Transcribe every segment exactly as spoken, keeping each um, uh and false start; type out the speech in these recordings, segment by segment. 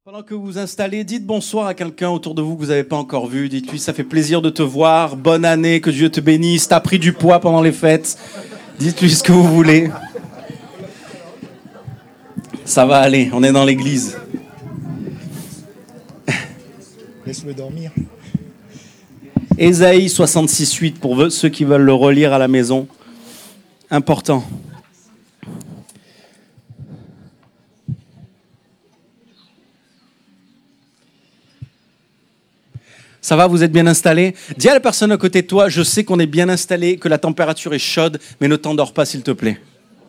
Pendant que vous vous installez, dites bonsoir à quelqu'un autour de vous que vous n'avez pas encore vu. Dites-lui, ça fait plaisir de te voir. Bonne année, que Dieu te bénisse. T'as pris du poids pendant les fêtes. Dites-lui ce que vous voulez. Ça va aller, on est dans l'église. Laisse-le dormir. Ésaïe soixante-six huit pour ceux qui veulent le relire à la maison. Important. Ça va, vous êtes bien installés? Dis à la personne à côté de toi, je sais qu'on est bien installé, que la température est chaude, mais ne t'endors pas s'il te plaît.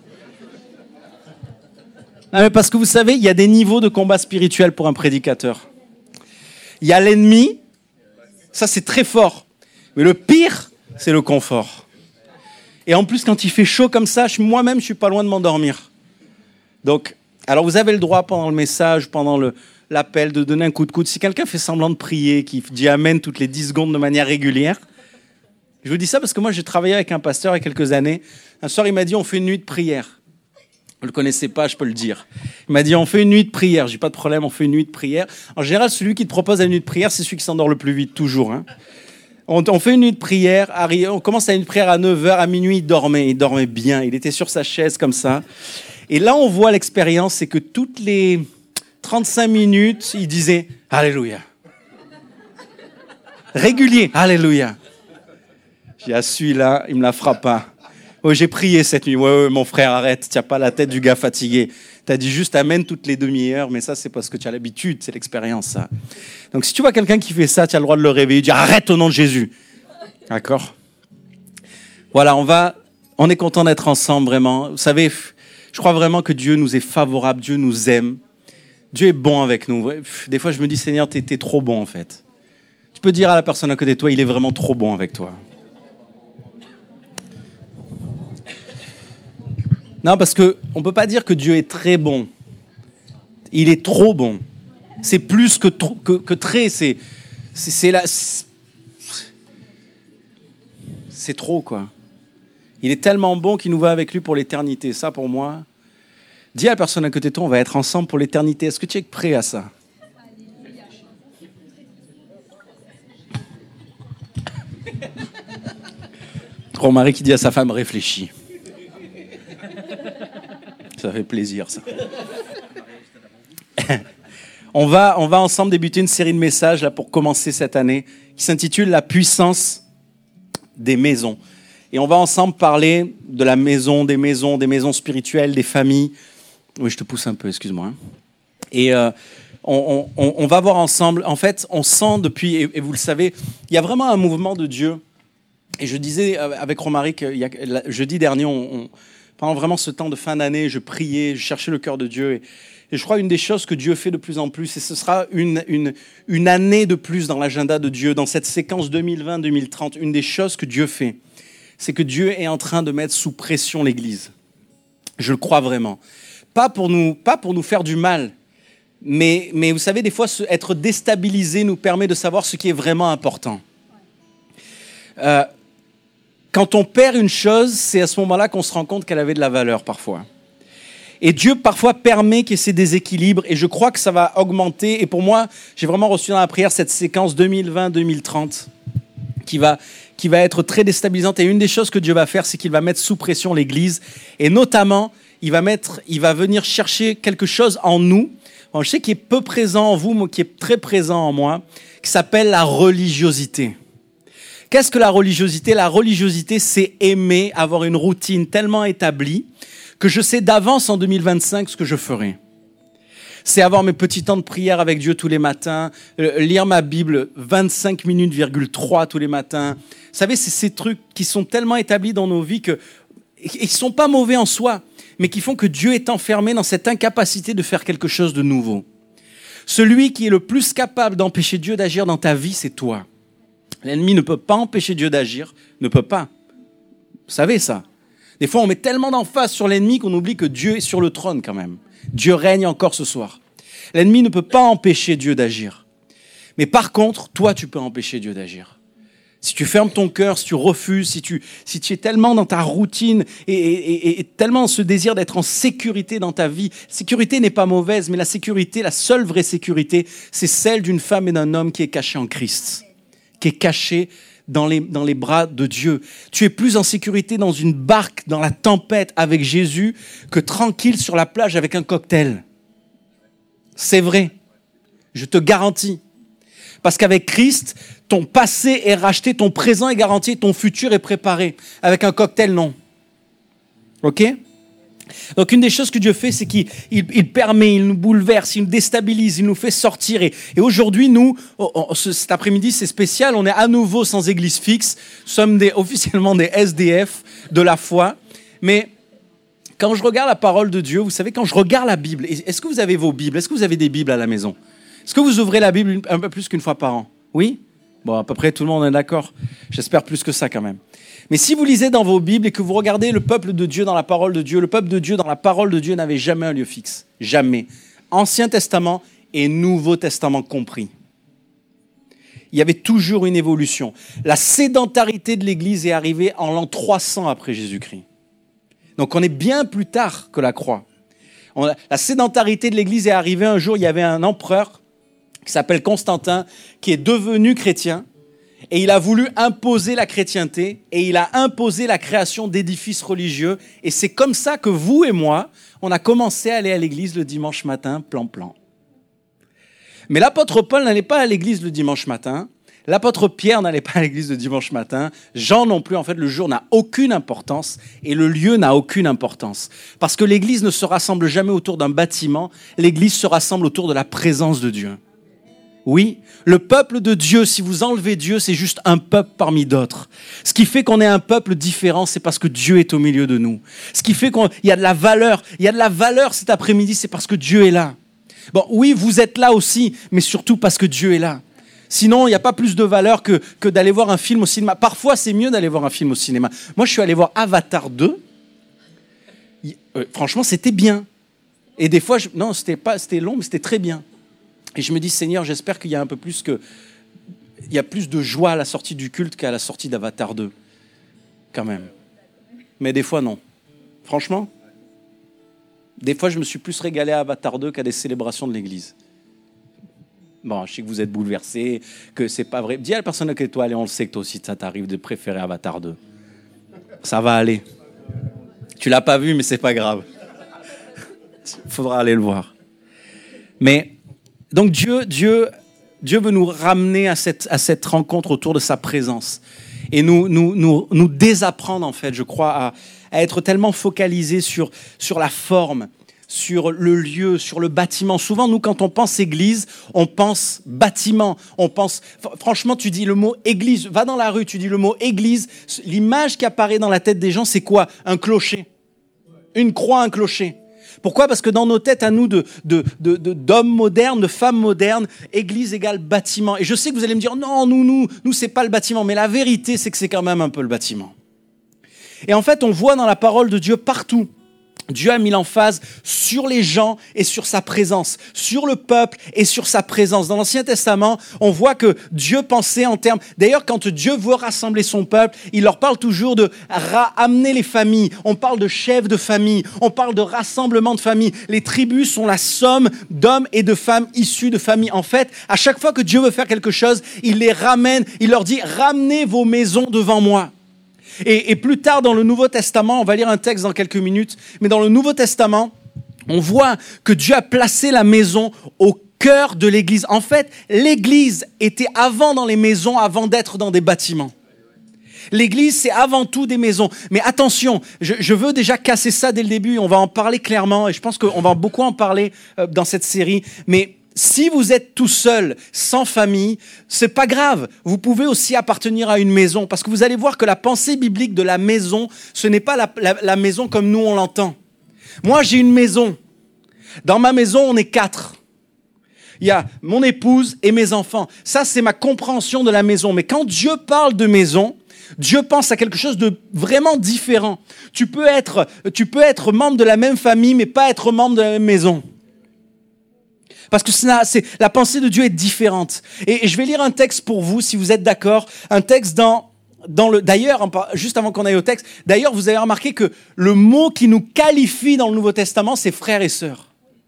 Non, mais parce que vous savez, il y a des niveaux de combat spirituel pour un prédicateur. Il y a l'ennemi, ça c'est très fort. Mais le pire, c'est le confort. Et en plus, quand il fait chaud comme ça, moi-même, je ne suis pas loin de m'endormir. Donc, alors vous avez le droit pendant le message, pendant le... l'appel, de donner un coup de coude. Si quelqu'un fait semblant de prier, qui dit Amen toutes les dix secondes de manière régulière, je vous dis ça parce que moi, j'ai travaillé avec un pasteur il y a quelques années. Un soir, il m'a dit, on fait une nuit de prière. Vous ne le connaissez pas, je peux le dire. Il m'a dit, on fait une nuit de prière. Je n'ai pas de problème, on fait une nuit de prière. En général, celui qui te propose la nuit de prière, c'est celui qui s'endort le plus vite, toujours. Hein. On, on fait une nuit de prière. On commence à une prière à neuf heures, à minuit, il dormait. Il dormait bien. Il était sur sa chaise comme ça. Et là, on voit l'expérience, c'est que toutes les trente-cinq minutes, il disait « Alléluia ». Régulier, « Alléluia ». J'ai dit « Ah, celui-là, il me la fera pas ». Oh, j'ai prié cette nuit. Ouais, ouais, mon frère, arrête, tu n'as pas la tête du gars fatigué. Tu as dit juste « Amen » toutes les demi-heures, mais ça, c'est parce que tu as l'habitude, c'est l'expérience, ça. Donc, si tu vois quelqu'un qui fait ça, tu as le droit de le réveiller, dire « Arrête au nom de Jésus ». D'accord? Voilà, on va... On est content d'être ensemble, vraiment. Vous savez, je crois vraiment que Dieu nous est favorable, Dieu nous aime. Dieu est bon avec nous. Des fois, je me dis, Seigneur, t'es, t'es trop bon, en fait. Tu peux dire à la personne à côté de toi, il est vraiment trop bon avec toi. Non, parce qu'on ne peut pas dire que Dieu est très bon. Il est trop bon. C'est plus que, trop, que, que très. C'est, c'est, c'est, la, c'est, c'est trop, quoi. Il est tellement bon qu'il nous va avec lui pour l'éternité. Ça, pour moi... Dis à la personne à côté de toi, on va être ensemble pour l'éternité. Est-ce que tu es prêt à ça? Trop mari qui dit à sa femme, réfléchis. Ça fait plaisir, ça. on, va, on va ensemble débuter une série de messages là, pour commencer cette année qui s'intitule « La puissance des maisons ». Et on va ensemble parler de la maison, des maisons, des maisons spirituelles, des familles. Oui, je te pousse un peu, excuse-moi. Et euh, on, on, on va voir ensemble, en fait, on sent depuis, et, et vous le savez, il y a vraiment un mouvement de Dieu. Et je disais avec Romaric, il y a, jeudi dernier, on, on, pendant vraiment ce temps de fin d'année, je priais, je cherchais le cœur de Dieu. Et, et je crois une des choses que Dieu fait de plus en plus, et ce sera une, une, une année de plus dans l'agenda de Dieu, dans cette séquence deux mille vingt deux mille trente, une des choses que Dieu fait, c'est que Dieu est en train de mettre sous pression l'Église. Je le crois vraiment. Pas pour nous, pas pour nous faire du mal, mais, mais vous savez, des fois, être déstabilisé nous permet de savoir ce qui est vraiment important. Euh, quand on perd une chose, c'est à ce moment-là qu'on se rend compte qu'elle avait de la valeur parfois. Et Dieu, parfois, permet qu'il y ait ces déséquilibres, et je crois que ça va augmenter. Et pour moi, j'ai vraiment reçu dans la prière cette séquence deux mille vingt deux mille trente qui va... qui va être très déstabilisante. Et une des choses que Dieu va faire, c'est qu'il va mettre sous pression l'Église. Et notamment, il va, mettre, il va venir chercher quelque chose en nous, bon, je sais qu'il est peu présent en vous, mais qui est très présent en moi, qui s'appelle la religiosité. Qu'est-ce que la religiosité? La religiosité, c'est aimer, avoir une routine tellement établie que je sais d'avance en deux mille vingt-cinq ce que je ferai. C'est avoir mes petits temps de prière avec Dieu tous les matins, euh, lire ma Bible vingt-cinq minutes virgule trois tous les matins. Vous savez, c'est ces trucs qui sont tellement établis dans nos vies qu'ils ne sont pas mauvais en soi, mais qui font que Dieu est enfermé dans cette incapacité de faire quelque chose de nouveau. Celui qui est le plus capable d'empêcher Dieu d'agir dans ta vie, c'est toi. L'ennemi ne peut pas empêcher Dieu d'agir, ne peut pas. Vous savez ça. Des fois, on met tellement d'emphase sur l'ennemi qu'on oublie que Dieu est sur le trône quand même. Dieu règne encore ce soir. L'ennemi ne peut pas empêcher Dieu d'agir. Mais par contre, toi, tu peux empêcher Dieu d'agir. Si tu fermes ton cœur, si tu refuses, si tu, si tu es tellement dans ta routine et, et, et, et tellement ce désir d'être en sécurité dans ta vie, sécurité n'est pas mauvaise, mais la sécurité, la seule vraie sécurité, c'est celle d'une femme et d'un homme qui est caché en Christ, qui est caché dans les, dans les bras de Dieu. Tu es plus en sécurité dans une barque, dans la tempête avec Jésus, que tranquille sur la plage avec un cocktail. C'est vrai. Je te garantis. Parce qu'avec Christ, ton passé est racheté, ton présent est garanti, ton futur est préparé. Avec un cocktail, non. OK ? Donc une des choses que Dieu fait, c'est qu'il il, il permet, il nous bouleverse, il nous déstabilise, il nous fait sortir. Et, et aujourd'hui, nous, on, cet après-midi, c'est spécial, on est à nouveau sans église fixe. Nous sommes des, officiellement des S D F de la foi. Mais quand je regarde la parole de Dieu, vous savez, quand je regarde la Bible, est-ce que vous avez vos Bibles ? Est-ce que vous avez des Bibles à la maison ? Est-ce que vous ouvrez la Bible un peu plus qu'une fois par an ? Oui ? Bon, à peu près tout le monde est d'accord. J'espère plus que ça quand même. Mais si vous lisez dans vos Bibles et que vous regardez le peuple de Dieu dans la parole de Dieu, le peuple de Dieu dans la parole de Dieu n'avait jamais un lieu fixe. Jamais. Ancien Testament et Nouveau Testament compris. Il y avait toujours une évolution. La sédentarité de l'Église est arrivée en l'an trois cents après Jésus-Christ. Donc on est bien plus tard que la croix. On a, la sédentarité de l'Église est arrivée un jour, il y avait un empereur qui s'appelle Constantin, qui est devenu chrétien, et il a voulu imposer la chrétienté, et il a imposé la création d'édifices religieux, et c'est comme ça que vous et moi, on a commencé à aller à l'église le dimanche matin, plan-plan. Mais l'apôtre Paul n'allait pas à l'église le dimanche matin, l'apôtre Pierre n'allait pas à l'église le dimanche matin, Jean non plus, en fait le jour n'a aucune importance, et le lieu n'a aucune importance. Parce que l'église ne se rassemble jamais autour d'un bâtiment, l'église se rassemble autour de la présence de Dieu. Oui, le peuple de Dieu, si vous enlevez Dieu, c'est juste un peuple parmi d'autres. Ce qui fait qu'on est un peuple différent, c'est parce que Dieu est au milieu de nous. Ce qui fait qu'il y a de la valeur. Il y a de la valeur cet après-midi, c'est parce que Dieu est là. Bon, oui, vous êtes là aussi, mais surtout parce que Dieu est là. Sinon, il n'y a pas plus de valeur que, que d'aller voir un film au cinéma. Parfois, c'est mieux d'aller voir un film au cinéma. Moi, je suis allé voir Avatar deux. Euh, franchement, c'était bien. Et des fois, je... non, c'était pas, c'était long, mais c'était très bien. Et je me dis, Seigneur, j'espère qu'il y a un peu plus que... Il y a plus de joie à la sortie du culte qu'à la sortie d'Avatar deux. Quand même. Mais des fois, non. Franchement, des fois, je me suis plus régalé à Avatar deux qu'à des célébrations de l'église. Bon, je sais que vous êtes bouleversés, que c'est pas vrai. Dis à la personne que toi, allez, on le sait que toi aussi, ça t'arrive de préférer Avatar deux. Ça va aller. Tu l'as pas vu, mais c'est pas grave. Il faudra aller le voir. Mais... Donc Dieu, Dieu, Dieu veut nous ramener à cette, à cette rencontre autour de sa présence et nous, nous, nous, nous désapprendre, en fait, je crois, à, à être tellement focalisés sur, sur la forme, sur le lieu, sur le bâtiment. Souvent, nous, quand on pense église, on pense bâtiment. On pense, franchement, tu dis le mot église, va dans la rue, tu dis le mot église. L'image qui apparaît dans la tête des gens, c'est quoi ? Un clocher. Une croix, un clocher. Pourquoi ? Parce que dans nos têtes à nous, de, de, de, de, d'hommes modernes, de femmes modernes, église égale bâtiment. Et je sais que vous allez me dire, non, nous, nous, nous, c'est pas le bâtiment. Mais la vérité, c'est que c'est quand même un peu le bâtiment. Et en fait, on voit dans la parole de Dieu partout, Dieu a mis l'emphase sur les gens et sur sa présence, sur le peuple et sur sa présence. Dans l'Ancien Testament, on voit que Dieu pensait en termes... D'ailleurs, quand Dieu veut rassembler son peuple, il leur parle toujours de ramener les familles. On parle de chefs de famille, on parle de rassemblement de famille. Les tribus sont la somme d'hommes et de femmes issus de familles. En fait, à chaque fois que Dieu veut faire quelque chose, il les ramène, il leur dit « Ramenez vos maisons devant moi ». Et, et plus tard dans le Nouveau Testament, on va lire un texte dans quelques minutes, mais dans le Nouveau Testament, on voit que Dieu a placé la maison au cœur de l'église. En fait, l'église était avant dans les maisons, avant d'être dans des bâtiments. L'église, c'est avant tout des maisons. Mais attention, je, je veux déjà casser ça dès le début, on va en parler clairement, et je pense qu'on va beaucoup en parler euh, dans cette série, mais... Si vous êtes tout seul, sans famille, c'est pas grave. Vous pouvez aussi appartenir à une maison parce que vous allez voir que la pensée biblique de la maison, ce n'est pas la, la, la maison comme nous on l'entend. Moi, j'ai une maison. Dans ma maison, on est quatre. Il y a mon épouse et mes enfants. Ça, c'est ma compréhension de la maison. Mais quand Dieu parle de maison, Dieu pense à quelque chose de vraiment différent. Tu peux être, tu peux être membre de la même famille, mais pas être membre de la même maison. Parce que c'est, c'est, la pensée de Dieu est différente. Et, et je vais lire un texte pour vous, si vous êtes d'accord. Un texte dans, dans le... D'ailleurs, juste avant qu'on aille au texte, d'ailleurs, vous avez remarqué que le mot qui nous qualifie dans le Nouveau Testament, c'est frères et sœurs.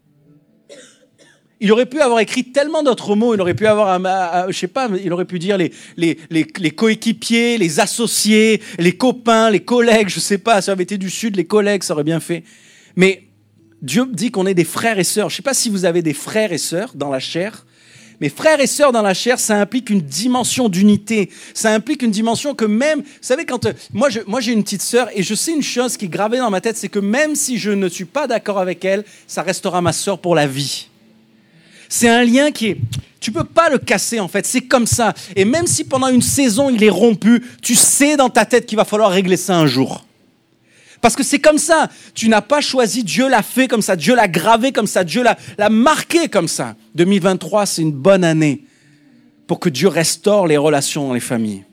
Il aurait pu avoir écrit tellement d'autres mots. Il aurait pu avoir, un, un, un, je sais pas, il aurait pu dire les, les, les, les coéquipiers, les associés, les copains, les collègues, je sais pas. Si ça avait été du Sud, les collègues, ça aurait bien fait. Mais Dieu dit qu'on est des frères et sœurs. Je sais pas si vous avez des frères et sœurs dans la chair. Mais frères et sœurs dans la chair, ça implique une dimension d'unité. Ça implique une dimension que même, vous savez, quand euh, moi, je, moi j'ai une petite sœur et je sais une chose qui est gravée dans ma tête, c'est que même si je ne suis pas d'accord avec elle, ça restera ma sœur pour la vie. C'est un lien qui est... Tu peux pas le casser, en fait. C'est comme ça. Et même si pendant une saison, il est rompu, tu sais dans ta tête qu'il va falloir régler ça un jour. Parce que c'est comme ça. Tu n'as pas choisi, Dieu l'a fait comme ça. Dieu l'a gravé comme ça. Dieu l'a, l'a marqué comme ça. deux mille vingt-trois, c'est une bonne année pour que Dieu restaure les relations dans les familles.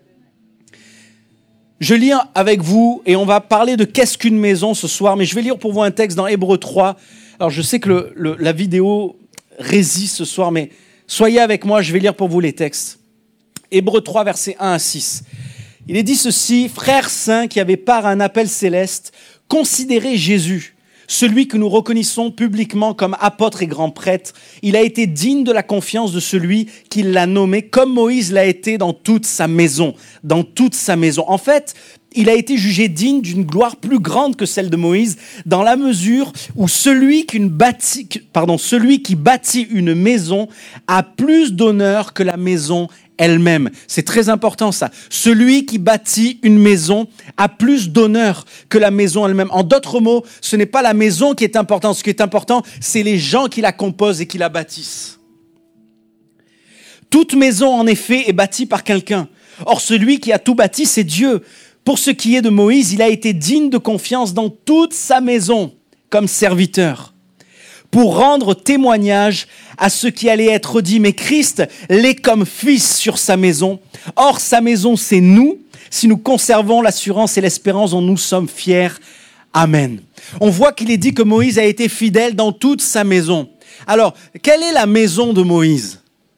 Je lis avec vous et on va parler de qu'est-ce qu'une maison ce soir. Mais je vais lire pour vous un texte dans Hébreux trois. Alors, je sais que le, le, la vidéo... résiste ce soir, mais soyez avec moi, je vais lire pour vous les textes. Hébreux trois, versets un à six. Il est dit ceci: frères saints qui avaient part à un appel céleste, considérez Jésus, celui que nous reconnaissons publiquement comme apôtre et grand prêtre. Il a été digne de la confiance de celui qui l'a nommé, comme Moïse l'a été dans toute sa maison, dans toute sa maison. En fait, il a été jugé digne d'une gloire plus grande que celle de Moïse, dans la mesure où celui, qu'une bâti, pardon, celui qui bâtit une maison a plus d'honneur que la maison elle-même. C'est très important ça. Celui qui bâtit une maison a plus d'honneur que la maison elle-même. En d'autres mots, ce n'est pas la maison qui est importante. Ce qui est important, c'est les gens qui la composent et qui la bâtissent. Toute maison, en effet, est bâtie par quelqu'un. Or, celui qui a tout bâti, c'est Dieu. Pour ce qui est de Moïse, il a été digne de confiance dans toute sa maison comme serviteur, pour rendre témoignage à ce qui allait être dit. Mais Christ l'est comme fils sur sa maison. Or, sa maison, c'est nous, si nous conservons l'assurance et l'espérance dont nous sommes fiers. Amen. On voit qu'il est dit que Moïse a été fidèle dans toute sa maison. Alors, quelle est la maison de Moïse ?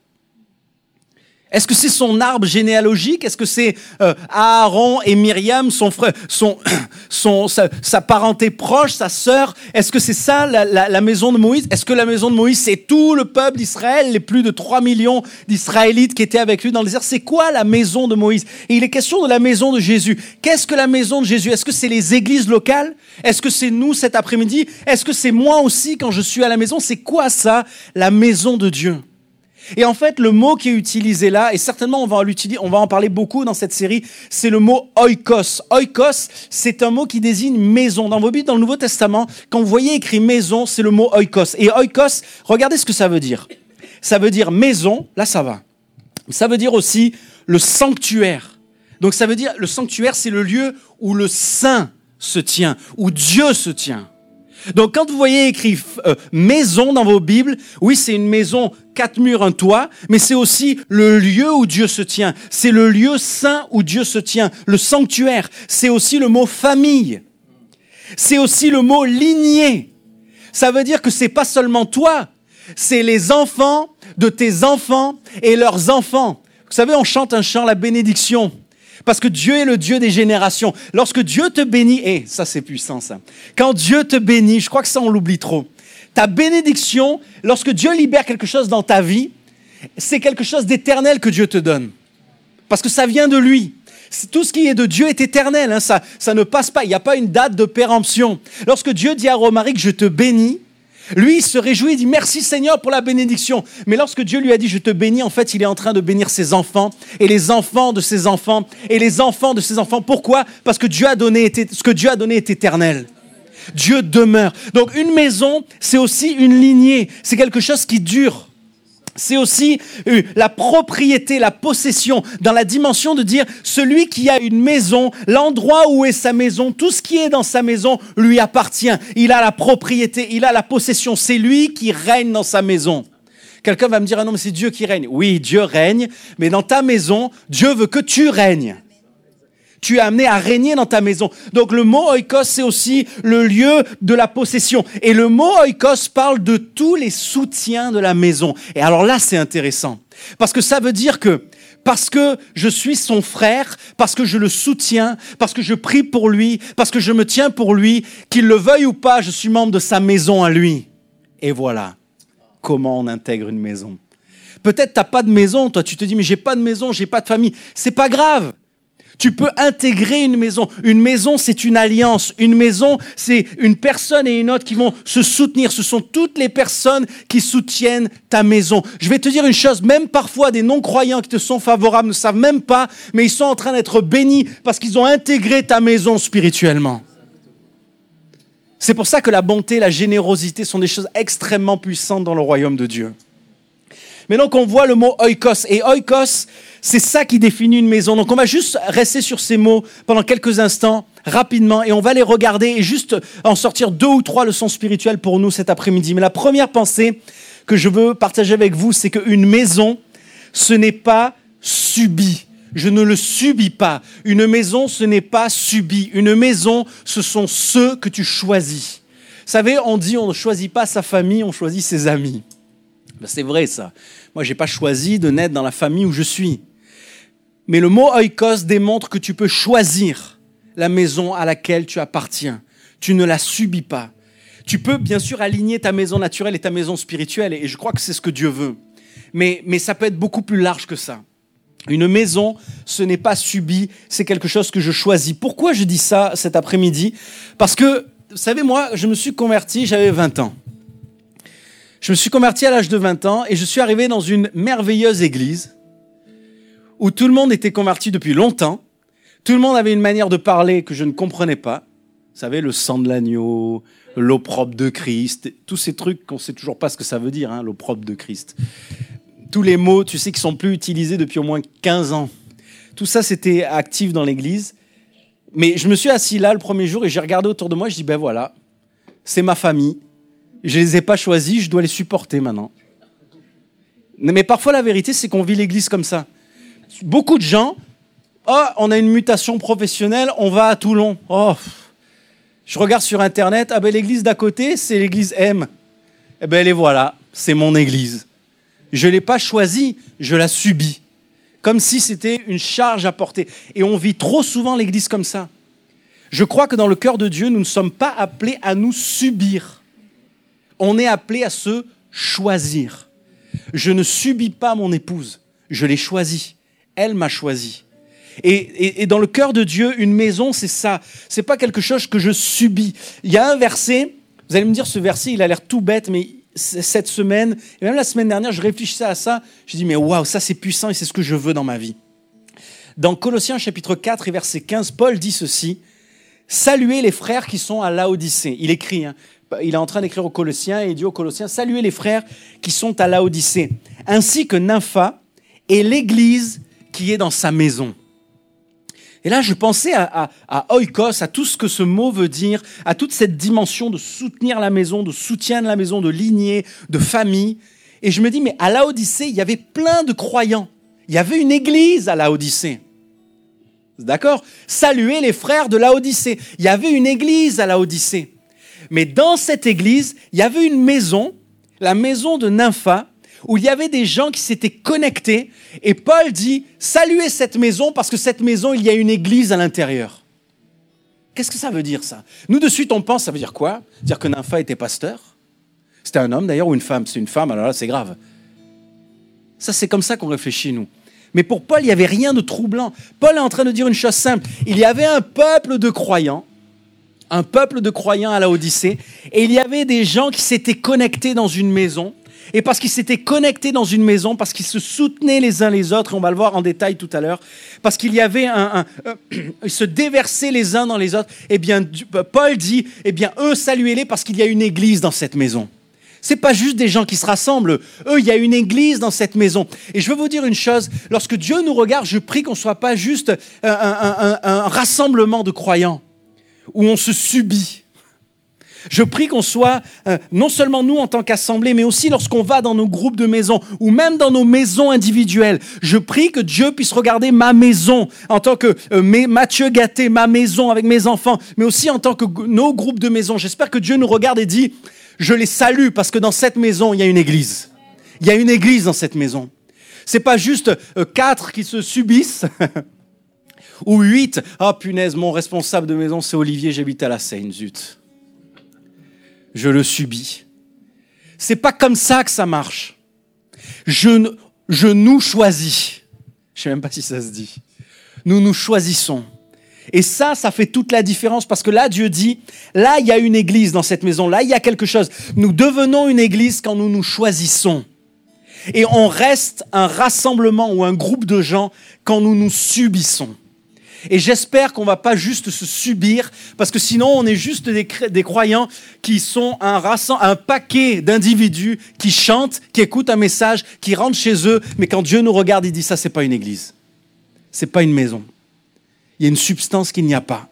Est-ce que c'est son arbre généalogique ? Est-ce que c'est euh, Aaron et Myriam, son frère, son, son, sa, sa parenté proche, sa sœur ? Est-ce que c'est ça la, la, la maison de Moïse ? Est-ce que la maison de Moïse, c'est tout le peuple d'Israël, les plus de trois millions d'Israélites qui étaient avec lui dans le désert ? C'est quoi la maison de Moïse ? Et il est question de la maison de Jésus. Qu'est-ce que la maison de Jésus ? Est-ce que c'est les églises locales ? Est-ce que c'est nous cet après-midi ? Est-ce que c'est moi aussi quand je suis à la maison ? C'est quoi ça, la maison de Dieu ? Et en fait, le mot qui est utilisé là, et certainement on va, l'utiliser, on va en parler beaucoup dans cette série, c'est le mot oikos. Oikos, c'est un mot qui désigne maison. Dans vos Bibles, dans le Nouveau Testament, quand vous voyez écrit maison, c'est le mot oikos. Et oikos, regardez ce que ça veut dire. Ça veut dire maison, là ça va. Ça veut dire aussi le sanctuaire. Donc ça veut dire, le sanctuaire, c'est le lieu où le saint se tient, où Dieu se tient. Donc, quand vous voyez écrit euh, maison dans vos Bibles, oui, c'est une maison, quatre murs, un toit, mais c'est aussi le lieu où Dieu se tient. C'est le lieu saint où Dieu se tient. Le sanctuaire, c'est aussi le mot famille. C'est aussi le mot lignée. Ça veut dire que c'est pas seulement toi, c'est les enfants de tes enfants et leurs enfants. Vous savez, on chante un chant, la bénédiction. Parce que Dieu est le Dieu des générations. Lorsque Dieu te bénit, et eh, ça c'est puissant ça. Quand Dieu te bénit, je crois que ça on l'oublie trop. Ta bénédiction, lorsque Dieu libère quelque chose dans ta vie, c'est quelque chose d'éternel que Dieu te donne. Parce que ça vient de lui. Tout ce qui est de Dieu est éternel, hein, ça, ça ne passe pas. Il n'y a pas une date de péremption. Lorsque Dieu dit à Romaric, je te bénis, lui, il se réjouit, il dit merci Seigneur pour la bénédiction. Mais lorsque Dieu lui a dit je te bénis, en fait, il est en train de bénir ses enfants et les enfants de ses enfants et les enfants de ses enfants. Pourquoi ? Parce que Dieu a donné, ce que Dieu a donné est éternel. Dieu demeure. Donc une maison, c'est aussi une lignée. C'est quelque chose qui dure. C'est aussi la propriété, la possession, dans la dimension de dire celui qui a une maison, l'endroit où est sa maison, tout ce qui est dans sa maison lui appartient. Il a la propriété, il a la possession. C'est lui qui règne dans sa maison. Quelqu'un va me dire, ah non, mais c'est Dieu qui règne. Oui, Dieu règne, mais dans ta maison, Dieu veut que tu règnes. tu es amené à régner dans ta maison. Donc le mot oikos, c'est aussi le lieu de la possession. Et le mot oikos parle de tous les soutiens de la maison. Et alors là, c'est intéressant. Parce que ça veut dire que parce que je suis son frère, parce que je le soutiens, parce que je prie pour lui, parce que je me tiens pour lui, qu'il le veuille ou pas, je suis membre de sa maison à lui. Et voilà comment on intègre une maison. Peut-être tu n'as pas de maison, toi tu te dis mais j'ai pas de maison, j'ai pas de famille. C'est pas grave. Tu peux intégrer une maison. Une maison, c'est une alliance. Une maison, c'est une personne et une autre qui vont se soutenir. Ce sont toutes les personnes qui soutiennent ta maison. Je vais te dire une chose, même parfois des non-croyants qui te sont favorables ne savent même pas, mais ils sont en train d'être bénis parce qu'ils ont intégré ta maison spirituellement. C'est pour ça que la bonté, la générosité sont des choses extrêmement puissantes dans le royaume de Dieu. Mais donc on voit le mot oikos. Et oikos, c'est ça qui définit une maison. Donc on va juste rester sur ces mots pendant quelques instants, rapidement, et on va les regarder et juste en sortir deux ou trois leçons spirituelles pour nous cet après-midi. Mais la première pensée que je veux partager avec vous, c'est qu'une maison, ce n'est pas subi. Je ne le subis pas. Une maison, ce n'est pas subi. Une maison, ce sont ceux que tu choisis. Vous savez, on dit on ne choisit pas sa famille, on choisit ses amis. Ben c'est vrai ça. Moi, je n'ai pas choisi de naître dans la famille où je suis. Mais le mot oikos démontre que tu peux choisir la maison à laquelle tu appartiens. Tu ne la subis pas. Tu peux bien sûr aligner ta maison naturelle et ta maison spirituelle, et je crois que c'est ce que Dieu veut. Mais, mais ça peut être beaucoup plus large que ça. Une maison, ce n'est pas subi, c'est quelque chose que je choisis. Pourquoi je dis ça cet après-midi ? Parce que, vous savez, moi, je me suis converti, j'avais vingt ans. Je me suis converti à l'âge de vingt ans et je suis arrivé dans une merveilleuse église où tout le monde était converti depuis longtemps. Tout le monde avait une manière de parler que je ne comprenais pas. Vous savez, le sang de l'agneau, l'opprobre de Christ, tous ces trucs qu'on ne sait toujours pas ce que ça veut dire, hein, l'opprobre de Christ. Tous les mots, tu sais, qui sont plus utilisés depuis au moins quinze ans. Tout ça, c'était actif dans l'église. Mais je me suis assis là le premier jour et j'ai regardé autour de moi et je dis, ben voilà, c'est ma famille. Je ne les ai pas choisis, je dois les supporter maintenant. Mais parfois, la vérité, c'est qu'on vit l'église comme ça. Beaucoup de gens, oh, on a une mutation professionnelle, on va à Toulon. Oh, je regarde sur Internet, ah ben l'église d'à côté, c'est l'église M. Eh ben les voilà, c'est mon église. Je ne l'ai pas choisie, je la subis. Comme si c'était une charge à porter. Et on vit trop souvent l'église comme ça. Je crois que dans le cœur de Dieu, nous ne sommes pas appelés à nous subir. On est appelé à se choisir. Je ne subis pas mon épouse, je l'ai choisie. Elle m'a choisi. Et, et, et dans le cœur de Dieu, une maison, c'est ça. C'est pas quelque chose que je subis. Il y a un verset, vous allez me dire, ce verset, il a l'air tout bête, mais cette semaine, et même la semaine dernière, je réfléchissais à ça. Je dis, mais waouh, ça c'est puissant et c'est ce que je veux dans ma vie. Dans Colossiens chapitre quatre et verset quinze, Paul dit ceci, « Saluez les frères qui sont à Laodicée ». Il écrit, hein, il est en train d'écrire aux Colossiens et il dit aux Colossiens, « Saluez les frères qui sont à Laodicée, ainsi que Nympha et l'église qui est dans sa maison. » Et là, je pensais à, à, à oikos, à tout ce que ce mot veut dire, à toute cette dimension de soutenir la maison, de soutien de la maison, de lignée, de famille. Et je me dis, mais à Laodicée, il y avait plein de croyants. Il y avait une église à Laodicée. D'accord ? Saluez les frères de Laodicée. Il y avait une église à Laodicée. Mais dans cette église, il y avait une maison, la maison de Nympha, où il y avait des gens qui s'étaient connectés. Et Paul dit, saluez cette maison parce que cette maison, il y a une église à l'intérieur. Qu'est-ce que ça veut dire, ça ? Nous, de suite, on pense, ça veut dire quoi ? Dire que Nympha était pasteur ? C'était un homme, d'ailleurs, ou une femme ? C'est une femme, alors là, c'est grave. Ça, c'est comme ça qu'on réfléchit, nous. Mais pour Paul, il n'y avait rien de troublant. Paul est en train de dire une chose simple. Il y avait un peuple de croyants, un peuple de croyants à Laodicée, et il y avait des gens qui s'étaient connectés dans une maison. Et parce qu'ils s'étaient connectés dans une maison, parce qu'ils se soutenaient les uns les autres, et on va le voir en détail tout à l'heure, parce qu'il y avait un... un euh, ils se déversaient les uns dans les autres, eh bien, Paul dit, eh bien, eux, saluez-les parce qu'il y a une église dans cette maison. C'est pas juste des gens qui se rassemblent. Eux, il y a une église dans cette maison. Et je veux vous dire une chose, lorsque Dieu nous regarde, je prie qu'on ne soit pas juste un, un, un, un rassemblement de croyants, où on se subit. Je prie qu'on soit, euh, non seulement nous en tant qu'assemblée, mais aussi lorsqu'on va dans nos groupes de maisons ou même dans nos maisons individuelles. Je prie que Dieu puisse regarder ma maison en tant que euh, mes, Mathieu Gâté, ma maison avec mes enfants, mais aussi en tant que g- nos groupes de maisons. J'espère que Dieu nous regarde et dit, je les salue parce que dans cette maison, il y a une église. Il y a une église dans cette maison. C'est pas juste euh, quatre qui se subissent ou huit. Ah, oh, punaise, mon responsable de maison, c'est Olivier, j'habite à la Seine, zut. Je le subis. C'est pas comme ça que ça marche. Je, je nous choisis. Je sais même pas si ça se dit. Nous nous choisissons. Et ça, ça fait toute la différence parce que là, Dieu dit, là, il y a une église dans cette maison, là, il y a quelque chose. Nous devenons une église quand nous nous choisissons. Et on reste un rassemblement ou un groupe de gens quand nous nous subissons. Et j'espère qu'on ne va pas juste se subir, parce que sinon on est juste des, des croyants qui sont un, rassem- un paquet d'individus qui chantent, qui écoutent un message, qui rentrent chez eux, mais quand Dieu nous regarde, il dit ça, c'est pas une église, c'est pas une maison. Il y a une substance qu'il n'y a pas.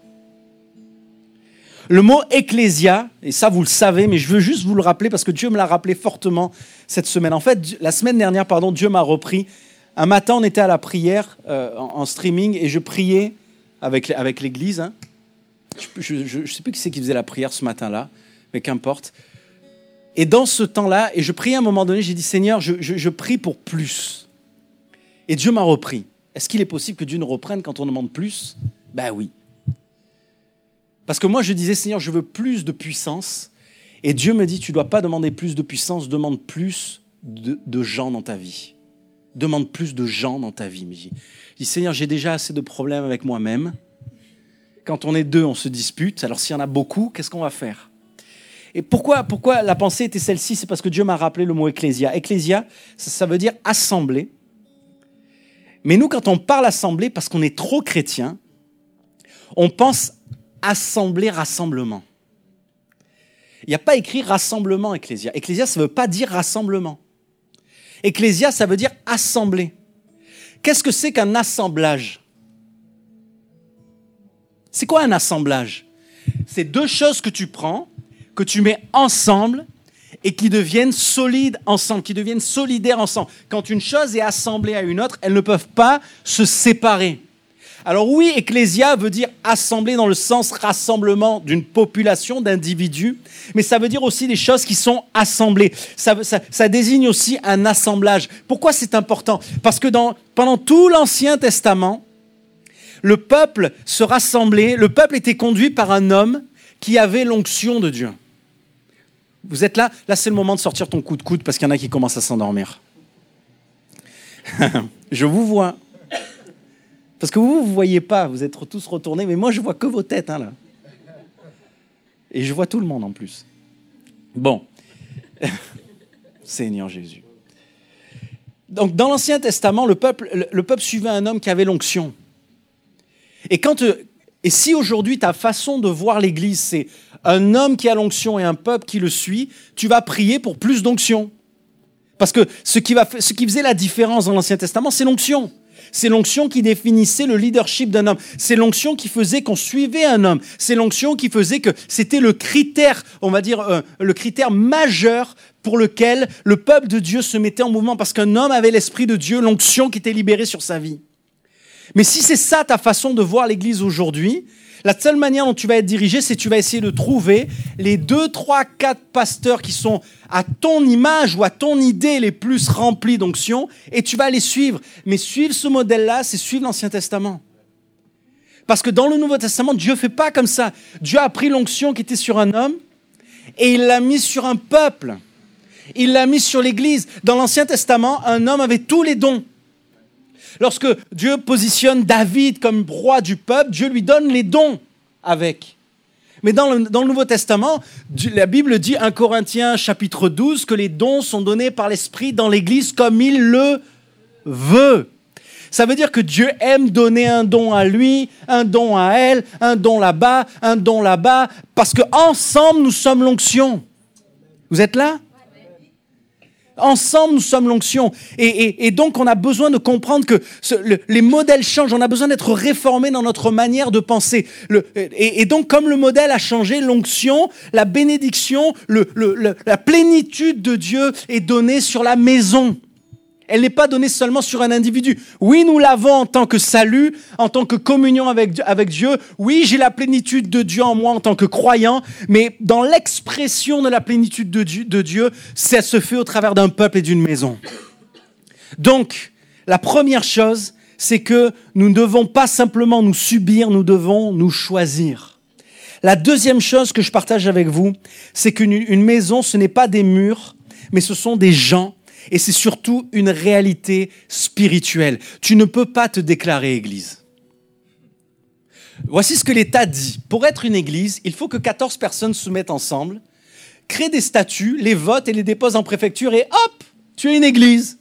Le mot ecclésia, et ça vous le savez, mais je veux juste vous le rappeler parce que Dieu me l'a rappelé fortement cette semaine. En fait, la semaine dernière, pardon, Dieu m'a repris. Un matin, on était à la prière euh, en, en streaming et je priais avec, avec l'église. Hein. Je ne sais plus qui c'est qui faisait la prière ce matin-là, mais qu'importe. Et dans ce temps-là, et je priais à un moment donné, j'ai dit, Seigneur, je, je, je prie pour plus. Et Dieu m'a repris. Est-ce qu'il est possible que Dieu nous reprenne quand on demande plus ? Ben oui. Parce que moi, je disais, Seigneur, je veux plus de puissance. Et Dieu me dit, tu ne dois pas demander plus de puissance, demande plus de, de gens dans ta vie. Demande plus de gens dans ta vie. Mais je dis, Seigneur, j'ai déjà assez de problèmes avec moi-même. Quand on est deux, on se dispute. Alors s'il y en a beaucoup, qu'est-ce qu'on va faire ? Et pourquoi, pourquoi la pensée était celle-ci ? C'est parce que Dieu m'a rappelé le mot ecclésia. Ecclésia, ça, ça veut dire assemblée. Mais nous, quand on parle assemblée, parce qu'on est trop chrétien, on pense assemblée, rassemblement. Il n'y a pas écrit rassemblement, ecclésia. Ecclésia, ça ne veut pas dire rassemblement. Ecclésia, ça veut dire assemblée. Qu'est-ce que c'est qu'un assemblage ? C'est quoi un assemblage ? C'est deux choses que tu prends, que tu mets ensemble et qui deviennent solides ensemble, qui deviennent solidaires ensemble. Quand une chose est assemblée à une autre, elles ne peuvent pas se séparer. Alors oui, ecclésia veut dire assemblée dans le sens rassemblement d'une population, d'individus, mais ça veut dire aussi des choses qui sont assemblées. Ça, ça, ça désigne aussi un assemblage. Pourquoi c'est important ? Parce que dans, pendant tout l'Ancien Testament, le peuple se rassemblait, le peuple était conduit par un homme qui avait l'onction de Dieu. Vous êtes là ? Là, c'est le moment de sortir ton coup de coude parce qu'il y en a qui commencent à s'endormir. Je vous vois. Parce que vous, vous ne voyez pas, vous êtes tous retournés, mais moi, je vois que vos têtes, hein, là. Et je vois tout le monde, en plus. Bon. Seigneur Jésus. Donc, dans l'Ancien Testament, le peuple, le, le peuple suivait un homme qui avait l'onction. Et, quand, et si aujourd'hui, ta façon de voir l'Église, c'est un homme qui a l'onction et un peuple qui le suit, tu vas prier pour plus d'onction. Parce que ce qui, va, ce qui faisait la différence dans l'Ancien Testament, c'est l'onction. C'est l'onction qui définissait le leadership d'un homme. C'est l'onction qui faisait qu'on suivait un homme. C'est l'onction qui faisait que c'était le critère, on va dire, euh, le critère majeur pour lequel le peuple de Dieu se mettait en mouvement. Parce qu'un homme avait l'esprit de Dieu, l'onction qui était libérée sur sa vie. Mais si c'est ça ta façon de voir l'Église aujourd'hui, la seule manière dont tu vas être dirigé, c'est que tu vas essayer de trouver les deux, trois, quatre pasteurs qui sont à ton image ou à ton idée les plus remplis d'onction et tu vas les suivre. Mais suivre ce modèle-là, c'est suivre l'Ancien Testament. Parce que dans le Nouveau Testament, Dieu ne fait pas comme ça. Dieu a pris l'onction qui était sur un homme et il l'a mise sur un peuple. Il l'a mise sur l'Église. Dans l'Ancien Testament, un homme avait tous les dons. Lorsque Dieu positionne David comme roi du peuple, Dieu lui donne les dons avec. Mais dans le, dans le Nouveau Testament, la Bible dit, un Corinthiens chapitre douze, que les dons sont donnés par l'Esprit dans l'Église comme il le veut. Ça veut dire que Dieu aime donner un don à lui, un don à elle, un don là-bas, un don là-bas, parce qu'ensemble, nous sommes l'onction. Vous êtes là ? Ensemble, nous sommes l'onction. Et, et, et donc, on a besoin de comprendre que ce, le, les modèles changent. On a besoin d'être réformés dans notre manière de penser. Le, et, et donc, comme le modèle a changé, l'onction, la bénédiction, le, le, le, la plénitude de Dieu est donnée sur la maison. Elle n'est pas donnée seulement sur un individu. Oui, nous l'avons en tant que salut, en tant que communion avec, avec Dieu. Oui, j'ai la plénitude de Dieu en moi en tant que croyant, mais dans l'expression de la plénitude de Dieu, de Dieu, ça se fait au travers d'un peuple et d'une maison. Donc, la première chose, c'est que nous ne devons pas simplement nous subir, nous devons nous choisir. La deuxième chose que je partage avec vous, c'est qu'une une maison, ce n'est pas des murs, mais ce sont des gens. Et c'est surtout une réalité spirituelle. Tu ne peux pas te déclarer église. Voici ce que l'État dit. Pour être une église, il faut que quatorze personnes se mettent ensemble, créent des statuts, les votent et les déposent en préfecture et hop, tu es une église.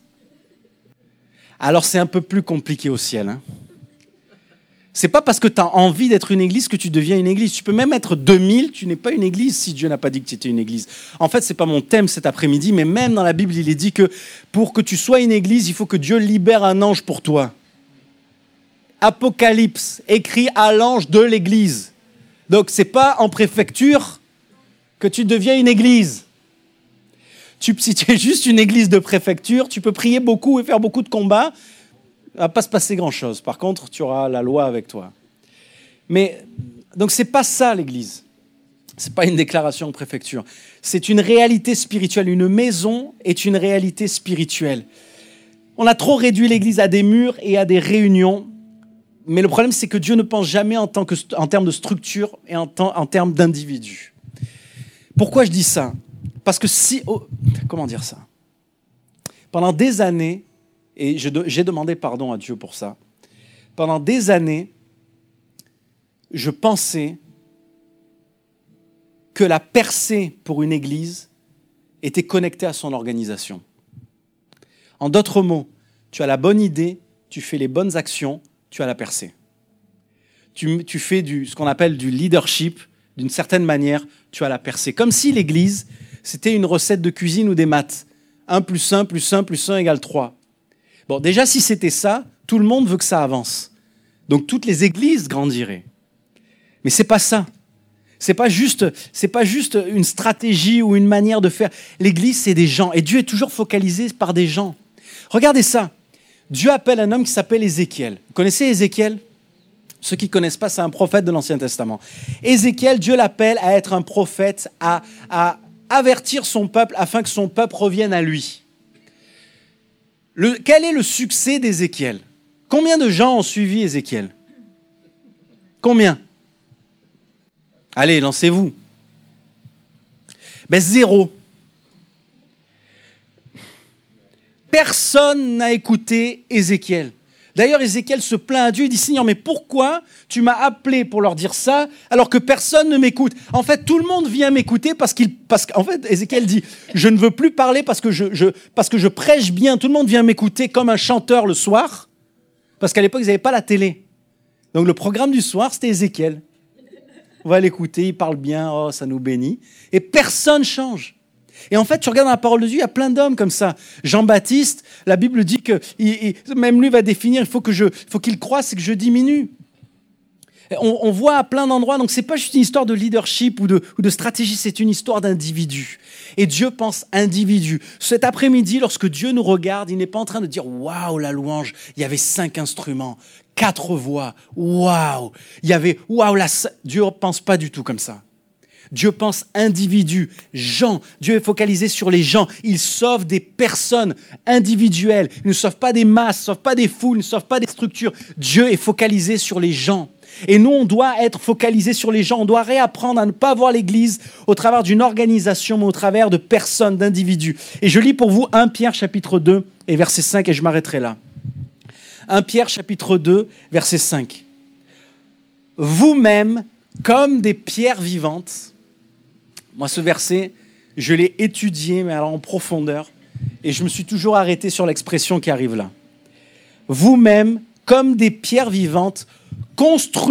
Alors c'est un peu plus compliqué au ciel, hein. C'est pas parce que tu as envie d'être une église que tu deviens une église. Tu peux même être deux mille, tu n'es pas une église si Dieu n'a pas dit que tu étais une église. En fait, c'est pas mon thème cet après-midi, mais même dans la Bible, il est dit que pour que tu sois une église, il faut que Dieu libère un ange pour toi. Apocalypse, écrit à l'ange de l'église. Donc, c'est pas en préfecture que tu deviens une église. Tu, si tu es juste une église de préfecture, tu peux prier beaucoup et faire beaucoup de combats. Il ne va pas se passer grand-chose. Par contre, tu auras la loi avec toi. Mais, donc, ce n'est pas ça, l'Église. Ce n'est pas une déclaration de préfecture. C'est une réalité spirituelle. Une maison est une réalité spirituelle. On a trop réduit l'Église à des murs et à des réunions. Mais le problème, c'est que Dieu ne pense jamais en, tant que, en termes de structure et en, temps, en termes d'individus. Pourquoi je dis ça ? Parce que si... Oh, comment dire ça ? Pendant des années... Et je, j'ai demandé pardon à Dieu pour ça. Pendant des années, je pensais que la percée pour une église était connectée à son organisation. En d'autres mots, tu as la bonne idée, tu fais les bonnes actions, tu as la percée. Tu, tu fais du, ce qu'on appelle du leadership, d'une certaine manière, tu as la percée. Comme si l'église, c'était une recette de cuisine ou des maths. un plus un plus un plus un égale trois. Bon, déjà, si c'était ça, tout le monde veut que ça avance. Donc, toutes les églises grandiraient. Mais c'est pas ça. C'est pas juste, c'est pas juste une stratégie ou une manière de faire. L'église, c'est des gens. Et Dieu est toujours focalisé par des gens. Regardez ça. Dieu appelle un homme qui s'appelle Ézéchiel. Vous connaissez Ézéchiel ? Ceux qui ne connaissent pas, c'est un prophète de l'Ancien Testament. Ézéchiel, Dieu l'appelle à être un prophète, à, à avertir son peuple afin que son peuple revienne à lui. Le, quel est le succès d'Ézéchiel ? Combien de gens ont suivi Ézéchiel ? Combien ? Allez, lancez-vous. Ben, zéro. Personne n'a écouté Ézéchiel. D'ailleurs, Ézéchiel se plaint à Dieu, il dit « Seigneur, mais pourquoi tu m'as appelé pour leur dire ça alors que personne ne m'écoute ?» En fait, tout le monde vient m'écouter parce qu'il, parce qu'en fait, Ézéchiel dit « Je ne veux plus parler parce que je, je, parce que je prêche bien. Tout le monde vient m'écouter comme un chanteur le soir. » Parce qu'à l'époque, ils n'avaient pas la télé. Donc, le programme du soir, c'était Ézéchiel. On va l'écouter, il parle bien, oh, ça nous bénit. Et personne change. Et en fait, tu regardes dans la parole de Dieu, il y a plein d'hommes comme ça. Jean-Baptiste, la Bible dit que il, il, même lui va définir, il faut, que je, faut qu'il croisse et que je diminue. On, on voit à plein d'endroits, donc ce n'est pas juste une histoire de leadership ou de, ou de stratégie, c'est une histoire d'individu. Et Dieu pense individu. Cet après-midi, lorsque Dieu nous regarde, il n'est pas en train de dire « Waouh, la louange, il y avait cinq instruments, quatre voix, waouh, il y avait waouh, la... » Dieu ne pense pas du tout comme ça. Dieu pense individu, gens. Dieu est focalisé sur les gens. Il sauve des personnes individuelles. Il ne sauve pas des masses, il ne sauve pas des foules, il ne sauve pas des structures. Dieu est focalisé sur les gens. Et nous, on doit être focalisé sur les gens. On doit réapprendre à ne pas voir l'Église au travers d'une organisation, mais au travers de personnes, d'individus. Et je lis pour vous un Pierre chapitre deux et verset cinq, et je m'arrêterai là. un Pierre chapitre deux, verset cinq. Vous-même, comme des pierres vivantes. Moi, ce verset, je l'ai étudié, mais alors en profondeur, et je me suis toujours arrêté sur l'expression qui arrive là. Vous-même, comme des pierres vivantes,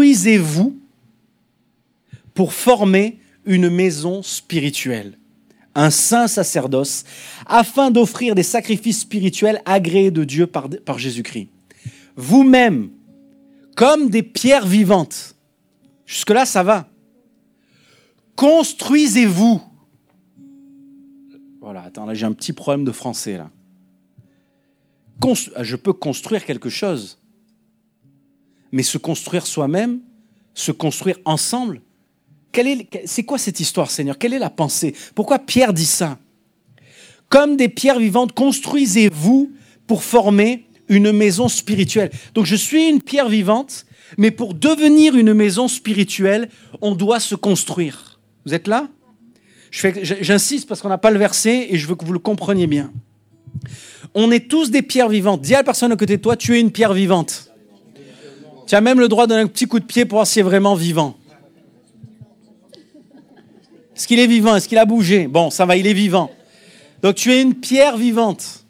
construisez-vous pour former une maison spirituelle. un saint sacerdoce, afin d'offrir des sacrifices spirituels agréés de Dieu par, par Jésus-Christ. Vous-même, comme des pierres vivantes, jusque-là ça va, construisez-vous. Voilà, attends, là j'ai un petit problème de français là. Const- Je peux construire quelque chose, mais se construire soi-même, se construire ensemble, quelle est, c'est quoi cette histoire, Seigneur? Quelle est la pensée? Pourquoi Pierre dit ça? Comme des pierres vivantes, construisez-vous pour former une maison spirituelle. Donc je suis une pierre vivante, mais pour devenir une maison spirituelle, on doit se construire. Vous êtes là? Je fais, j'insiste parce qu'on n'a pas le verset et je veux que vous le compreniez bien. On est tous des pierres vivantes. Dis à la personne à côté de toi, tu es une pierre vivante. Tu as même le droit de donner un petit coup de pied pour voir s'il est vraiment vivant. Est-ce qu'il est vivant? Est-ce qu'il a bougé? Bon, ça va, il est vivant. Donc tu es une pierre vivante.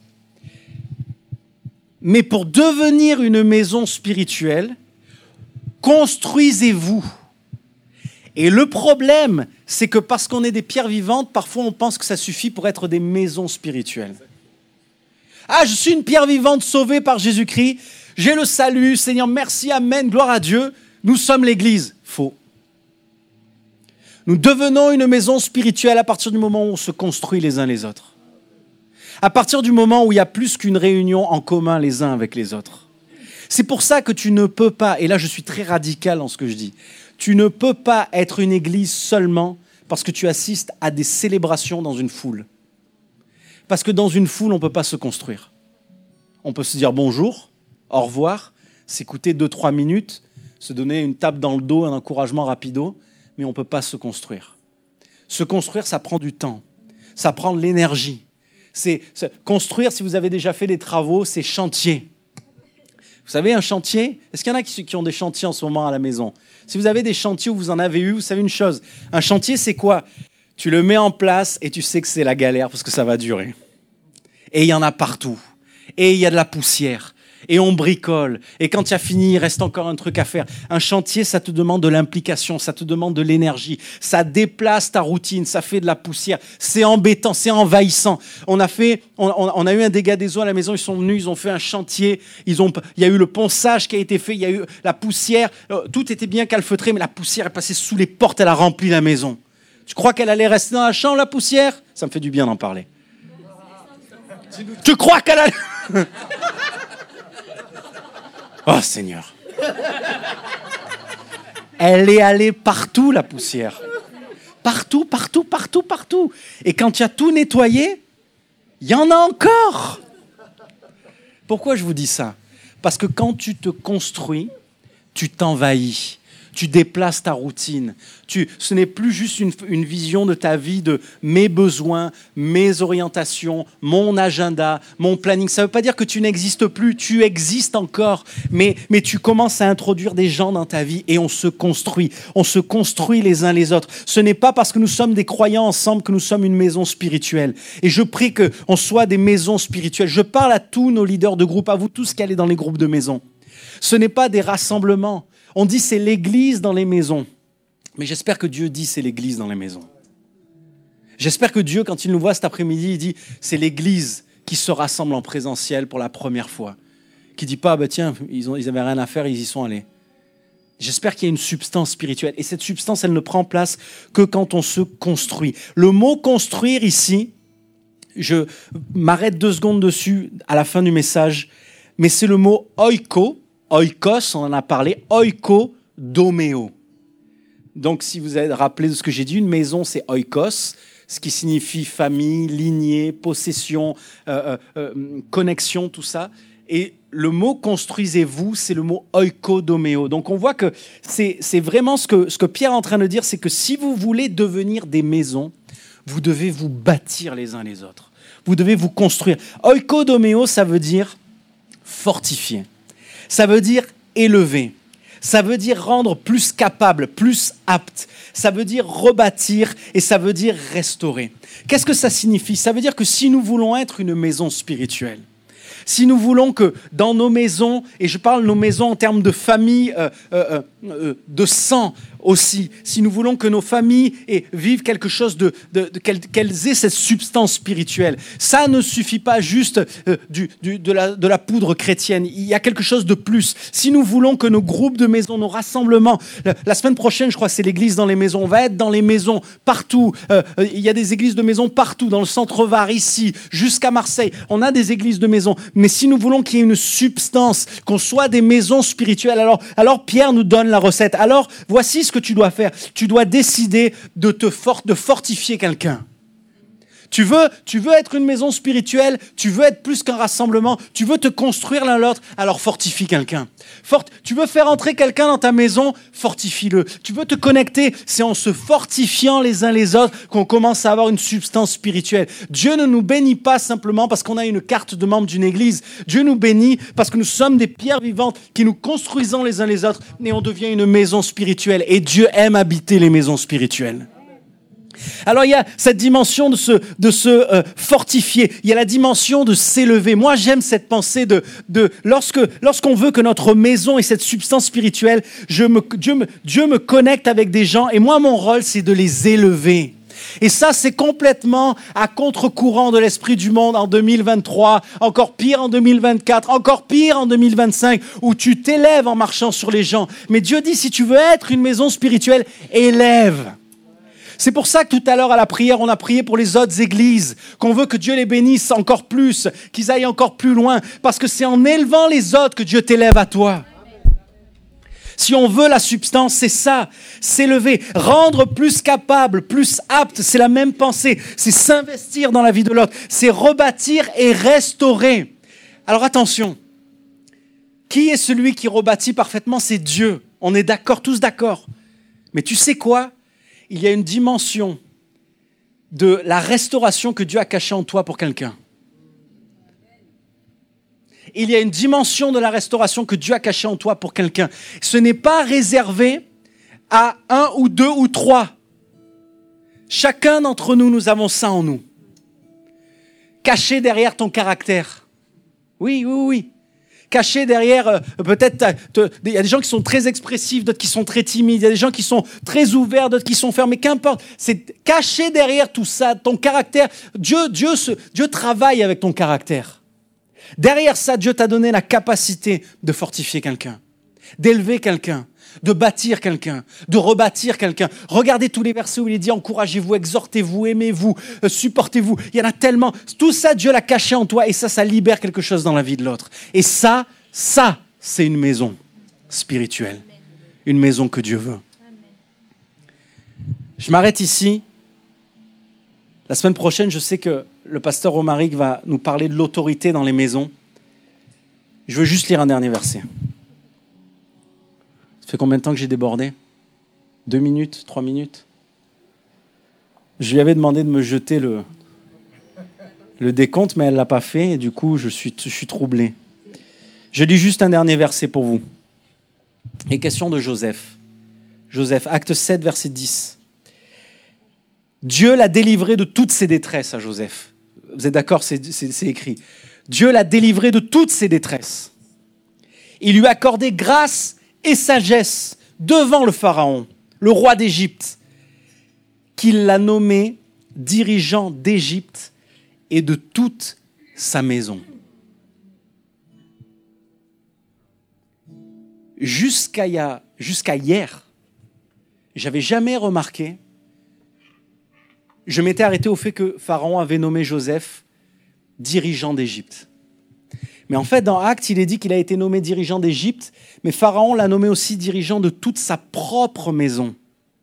Mais pour devenir une maison spirituelle, construisez-vous. Et le problème, c'est que parce qu'on est des pierres vivantes, parfois on pense que ça suffit pour être des maisons spirituelles. Ah, je suis une pierre vivante sauvée par Jésus-Christ. J'ai le salut, Seigneur, merci, amen, gloire à Dieu. Nous sommes l'Église. Faux. Nous devenons une maison spirituelle à partir du moment où on se construit les uns les autres. À partir du moment où il y a plus qu'une réunion en commun les uns avec les autres. C'est pour ça que tu ne peux pas, et là je suis très radical dans ce que je dis, tu ne peux pas être une église seulement parce que tu assistes à des célébrations dans une foule. Parce que dans une foule, on ne peut pas se construire. On peut se dire bonjour, au revoir, s'écouter deux, trois minutes, se donner une tape dans le dos, un encouragement rapido, mais on ne peut pas se construire. Se construire, ça prend du temps, ça prend de l'énergie. C'est, c'est, construire, si vous avez déjà fait des travaux, c'est chantier. Vous savez, un chantier, est-ce qu'il y en a qui, qui ont des chantiers en ce moment à la maison? Si vous avez des chantiers où vous en avez eu, vous savez une chose, un chantier, c'est quoi? Tu le mets en place et tu sais que c'est la galère parce que ça va durer. Et il y en a partout. Et il y a de la poussière. Et on bricole. Et quand tu as fini, il reste encore un truc à faire. Un chantier, ça te demande de l'implication, ça te demande de l'énergie. Ça déplace ta routine, ça fait de la poussière. C'est embêtant, c'est envahissant. On a fait, on, on a eu un dégât des eaux à la maison, ils sont venus, ils ont fait un chantier. Ils ont, il y a eu le ponçage qui a été fait, il y a eu la poussière. Tout était bien calfeutré, mais la poussière est passée sous les portes, elle a rempli la maison. Tu crois qu'elle allait rester dans la chambre, la poussière? Ça me fait du bien d'en parler. Tu crois qu'elle allait... Oh Seigneur. Elle est allée partout, la poussière. Partout, partout, partout, partout. Et quand tu as tout nettoyé, il y en a encore. Pourquoi je vous dis ça? Parce que quand tu te construis, tu t'envahis. Tu déplaces ta routine. Tu, ce n'est plus juste une, une vision de ta vie de mes besoins, mes orientations, mon agenda, mon planning. Ça ne veut pas dire que tu n'existes plus, tu existes encore, mais, mais tu commences à introduire des gens dans ta vie et on se construit. On se construit les uns les autres. Ce n'est pas parce que nous sommes des croyants ensemble que nous sommes une maison spirituelle. Et je prie qu'on soit des maisons spirituelles. Je parle à tous nos leaders de groupe, à vous tous qui allez dans les groupes de maison. Ce n'est pas des rassemblements. On dit c'est l'église dans les maisons. Mais j'espère que Dieu dit c'est l'église dans les maisons. J'espère que Dieu, quand il nous voit cet après-midi, il dit c'est l'église qui se rassemble en présentiel pour la première fois. Qui ne dit pas, bah tiens, ils ont, ils avaient rien à faire, ils y sont allés. J'espère qu'il y a une substance spirituelle. Et cette substance, elle ne prend place que quand on se construit. Le mot construire ici, je m'arrête deux secondes dessus à la fin du message, mais c'est le mot oiko. Oikos, on en a parlé, oikodoméo. Donc, si vous avez rappelé de ce que j'ai dit, une maison, c'est oikos, ce qui signifie famille, lignée, possession, euh, euh, connexion, tout ça. Et le mot « construisez-vous », c'est le mot « oikodoméo ». Donc, on voit que c'est, c'est vraiment ce que, ce que Pierre est en train de dire, c'est que si vous voulez devenir des maisons, vous devez vous bâtir les uns les autres. Vous devez vous construire. Oikodoméo, ça veut dire fortifier. Ça veut dire élever. Ça veut dire rendre plus capable, plus apte. Ça veut dire rebâtir et ça veut dire restaurer. Qu'est-ce que ça signifie? Ça veut dire que si nous voulons être une maison spirituelle, si nous voulons que dans nos maisons, et je parle de nos maisons en termes de famille, euh, euh, euh, de sang aussi, si nous voulons que nos familles et, vivent quelque chose de, de, de qu'elles, qu'elles aient cette substance spirituelle, ça ne suffit pas juste euh, du, du, de, la, de la poudre chrétienne. Il y a quelque chose de plus. Si nous voulons que nos groupes de maisons, nos rassemblements, la, la semaine prochaine, je crois que c'est l'église dans les maisons, on va être dans les maisons partout. Euh, euh, il y a des églises de maisons partout, dans le centre-Var, ici, jusqu'à Marseille. On a des églises de maisons. Mais si nous voulons qu'il y ait une substance, qu'on soit des maisons spirituelles, alors, alors Pierre nous donne la recette. Alors, voici ce que tu dois faire. Tu dois décider de te for- de fortifier quelqu'un. Tu veux, tu veux être une maison spirituelle, tu veux être plus qu'un rassemblement, tu veux te construire l'un l'autre, alors fortifie quelqu'un. Fort, tu veux faire entrer quelqu'un dans ta maison, fortifie-le. Tu veux te connecter, c'est en se fortifiant les uns les autres qu'on commence à avoir une substance spirituelle. Dieu ne nous bénit pas simplement parce qu'on a une carte de membre d'une église. Dieu nous bénit parce que nous sommes des pierres vivantes qui nous construisons les uns les autres et on devient une maison spirituelle. Et Dieu aime habiter les maisons spirituelles. Alors il y a cette dimension de se, de se euh, fortifier, il y a la dimension de s'élever. Moi j'aime cette pensée de, de lorsque, lorsqu'on veut que notre maison ait cette substance spirituelle, je me, Dieu, me, Dieu me connecte avec des gens et moi mon rôle c'est de les élever. Et ça, c'est complètement à contre-courant de l'esprit du monde en deux mille vingt-trois, encore pire en deux mille vingt-quatre, encore pire en deux mille vingt-cinq, où tu t'élèves en marchant sur les gens. Mais Dieu dit, si tu veux être une maison spirituelle, élève. C'est pour ça que tout à l'heure à la prière, on a prié pour les autres églises, qu'on veut que Dieu les bénisse encore plus, qu'ils aillent encore plus loin, parce que c'est en élevant les autres que Dieu t'élève à toi. Si on veut la substance, c'est ça, s'élever, rendre plus capable, plus apte, c'est la même pensée, c'est s'investir dans la vie de l'autre, c'est rebâtir et restaurer. Alors attention, qui est celui qui rebâtit parfaitement? C'est Dieu, on est d'accord, tous d'accord. Mais tu sais quoi? Il y a une dimension de la restauration que Dieu a cachée en toi pour quelqu'un. Il y a une dimension de la restauration que Dieu a cachée en toi pour quelqu'un. Ce n'est pas réservé à un ou deux ou trois. Chacun d'entre nous, nous avons ça en nous. Caché derrière ton caractère. Oui, oui, oui. Caché derrière, euh, peut-être, il y a des gens qui sont très expressifs, d'autres qui sont très timides, il y a des gens qui sont très ouverts, d'autres qui sont fermés, qu'importe. C'est caché derrière tout ça, ton caractère. Dieu, Dieu, se, Dieu travaille avec ton caractère. Derrière ça, Dieu t'a donné la capacité de fortifier quelqu'un, d'élever quelqu'un, de bâtir quelqu'un, de rebâtir quelqu'un. Regardez tous les versets où il est dit « Encouragez-vous, exhortez-vous, aimez-vous, euh, supportez-vous ». Il y en a tellement. Tout ça, Dieu l'a caché en toi et ça, ça libère quelque chose dans la vie de l'autre. Et ça, ça, c'est une maison spirituelle. Une maison que Dieu veut. Je m'arrête ici. La semaine prochaine, je sais que le pasteur Romaric va nous parler de l'autorité dans les maisons. Je veux juste lire un dernier verset. Ça fait combien de temps que j'ai débordé? Deux minutes? Trois minutes? Je lui avais demandé de me jeter le, le décompte, mais elle ne l'a pas fait, et du coup, je suis, je suis troublé. Je lis juste un dernier verset pour vous. Et question de Joseph. Joseph, acte sept, verset dix. Dieu l'a délivré de toutes ses détresses à Joseph. Vous êtes d'accord, c'est, c'est, c'est écrit. Dieu l'a délivré de toutes ses détresses. Il lui a accordé grâce et sagesse devant le Pharaon, le roi d'Égypte, qu'il l'a nommé dirigeant d'Égypte et de toute sa maison. Jusqu'à, y a, jusqu'à hier, j'avais jamais remarqué, je m'étais arrêté au fait que Pharaon avait nommé Joseph dirigeant d'Égypte. Mais en fait, dans Actes, il est dit qu'il a été nommé dirigeant d'Égypte, mais Pharaon l'a nommé aussi dirigeant de toute sa propre maison.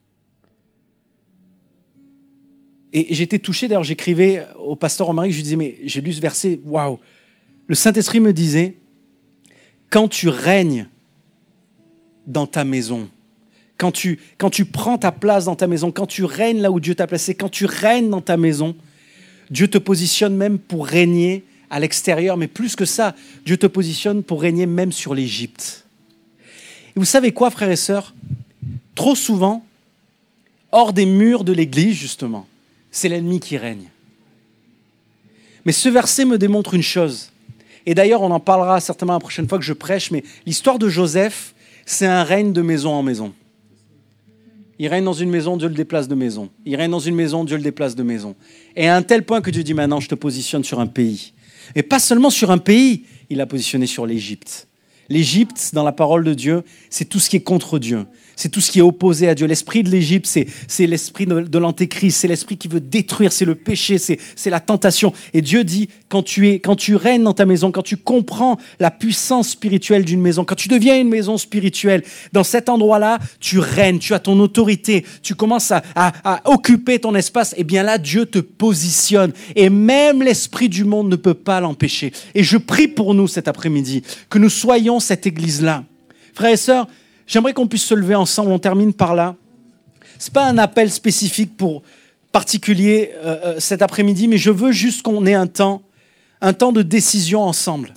Et j'étais touché, d'ailleurs, j'écrivais au pasteur Romaric, je lui disais, mais j'ai lu ce verset, waouh. Le Saint-Esprit me disait, quand tu règnes dans ta maison, quand tu, quand tu prends ta place dans ta maison, quand tu règnes là où Dieu t'a placé, quand tu règnes dans ta maison, Dieu te positionne même pour régner à l'extérieur, mais plus que ça, Dieu te positionne pour régner même sur l'Égypte. Et vous savez quoi, frères et sœurs? Trop souvent, hors des murs de l'Église, justement, c'est l'ennemi qui règne. Mais ce verset me démontre une chose, Et d'ailleurs, on en parlera certainement la prochaine fois que je prêche, mais l'histoire de Joseph, c'est un règne de maison en maison. Il règne dans une maison, Dieu le déplace de maison. Il règne dans une maison, Dieu le déplace de maison. Et à un tel point que Dieu dit maintenant, je te positionne sur un pays. Et pas seulement sur un pays, il l'a positionné sur l'Égypte. L'Égypte, dans la parole de Dieu, c'est tout ce qui est contre Dieu. C'est tout ce qui est opposé à Dieu. L'esprit de l'Égypte, c'est, c'est l'esprit de, de l'antéchrist. C'est l'esprit qui veut détruire. C'est le péché. C'est, c'est la tentation. Et Dieu dit, quand tu es, quand tu règnes dans ta maison, quand tu comprends la puissance spirituelle d'une maison, quand tu deviens une maison spirituelle, dans cet endroit-là, tu règnes, tu as ton autorité, tu commences à, à, à occuper ton espace. Et bien là, Dieu te positionne. Et même l'esprit du monde ne peut pas l'empêcher. Et je prie pour nous cet après-midi, que nous soyons cette église-là. Frères et sœurs, j'aimerais qu'on puisse se lever ensemble. On termine par là. Ce n'est pas un appel spécifique pour particulier euh, cet après-midi, mais je veux juste qu'on ait un temps, un temps de décision ensemble.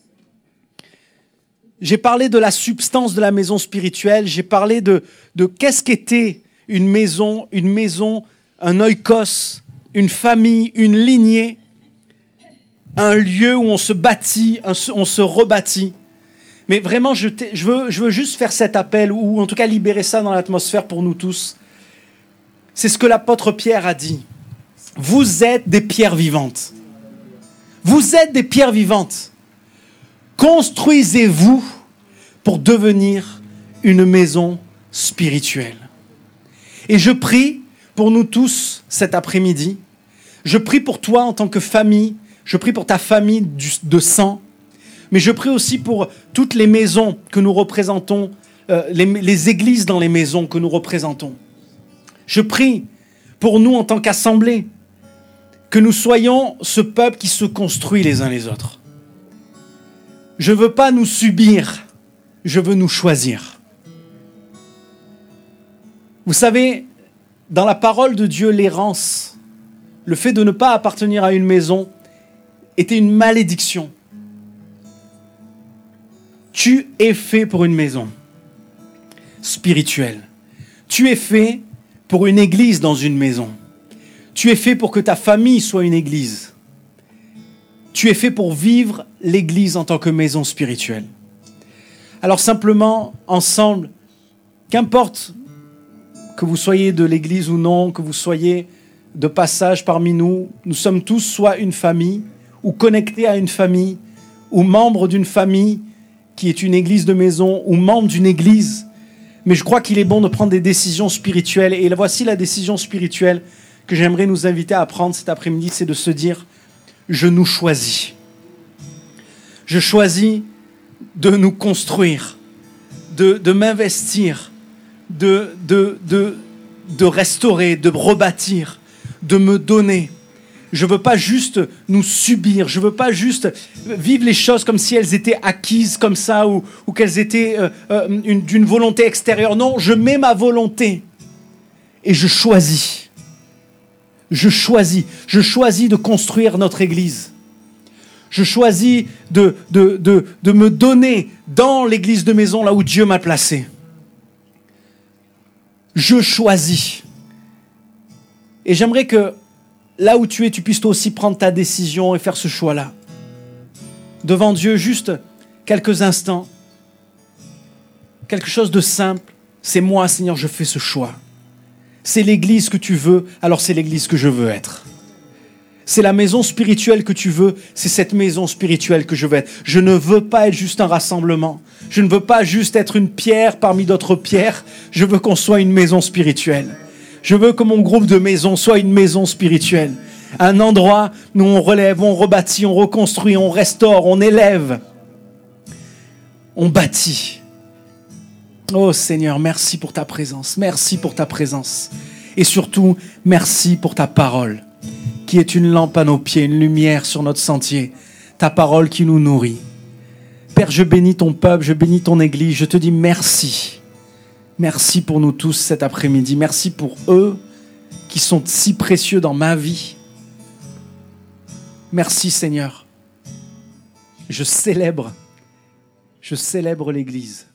J'ai parlé de la substance de la maison spirituelle. J'ai parlé de, de qu'est-ce qu'était une maison, une maison, un oikos, une famille, une lignée, un lieu où on se bâtit, on se rebâtit. Mais vraiment, je, je, veux, je veux juste faire cet appel, ou en tout cas libérer ça dans l'atmosphère pour nous tous. C'est ce que l'apôtre Pierre a dit. Vous êtes des pierres vivantes. Vous êtes des pierres vivantes. Construisez-vous pour devenir une maison spirituelle. Et je prie pour nous tous cet après-midi. Je prie pour toi en tant que famille. Je prie pour ta famille du, de sang. Mais je prie aussi pour toutes les maisons que nous représentons, euh, les, les églises dans les maisons que nous représentons. Je prie pour nous en tant qu'assemblée, que nous soyons ce peuple qui se construit les uns les autres. Je ne veux pas nous subir, je veux nous choisir. Vous savez, dans la parole de Dieu, l'errance, le fait de ne pas appartenir à une maison, était une malédiction. Tu es fait pour une maison spirituelle. Tu es fait pour une église dans une maison. Tu es fait pour que ta famille soit une église. Tu es fait pour vivre l'église en tant que maison spirituelle. Alors simplement, ensemble, qu'importe que vous soyez de l'église ou non, que vous soyez de passage parmi nous, nous sommes tous soit une famille, ou connectés à une famille, ou membres d'une famille, qui est une église de maison ou membre d'une église. Mais je crois qu'il est bon de prendre des décisions spirituelles. Et voici la décision spirituelle que j'aimerais nous inviter à prendre cet après-midi, c'est de se dire, je nous choisis. Je choisis de nous construire, de, de m'investir, de, de, de, de restaurer, de rebâtir, de me donner. Je ne veux pas juste nous subir, je ne veux pas juste vivre les choses comme si elles étaient acquises comme ça ou, ou qu'elles étaient euh, euh, une, d'une volonté extérieure. Non, je mets ma volonté et je choisis. Je choisis. Je choisis de construire notre église. Je choisis de, de, de, de me donner dans l'église de maison là où Dieu m'a placé. Je choisis. Et j'aimerais que là où tu es, tu puisses toi aussi prendre ta décision et faire ce choix-là. Devant Dieu, juste quelques instants. Quelque chose de simple. C'est moi, Seigneur, je fais ce choix. C'est l'église que tu veux, alors c'est l'église que je veux être. C'est la maison spirituelle que tu veux, c'est cette maison spirituelle que je veux être. Je ne veux pas être juste un rassemblement. Je ne veux pas juste être une pierre parmi d'autres pierres. Je veux qu'on soit une maison spirituelle. Je veux que mon groupe de maison soit une maison spirituelle. Un endroit où on relève, on rebâtit, on reconstruit, on restaure, on élève. On bâtit. Oh Seigneur, merci pour ta présence. Merci pour ta présence. Et surtout, merci pour ta parole, qui est une lampe à nos pieds, une lumière sur notre sentier. Ta parole qui nous nourrit. Père, je bénis ton peuple, je bénis ton église. Je te dis merci. Merci pour nous tous cet après-midi. Merci pour eux qui sont si précieux dans ma vie. Merci Seigneur. Je célèbre, je célèbre l'Église.